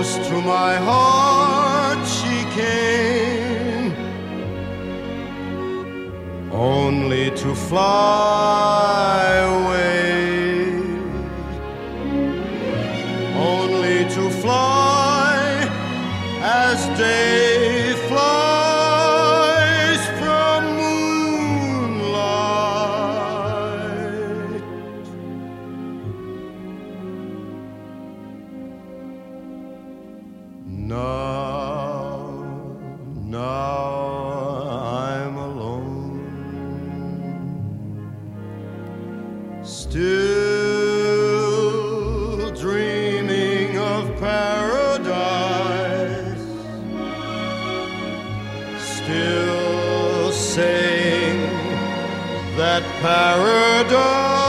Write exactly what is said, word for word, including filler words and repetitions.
Close to my heart she came, only to fly away, only to fly as day flies from moonlight. Now, now I'm alone, still dreaming of paradise, still saying that paradise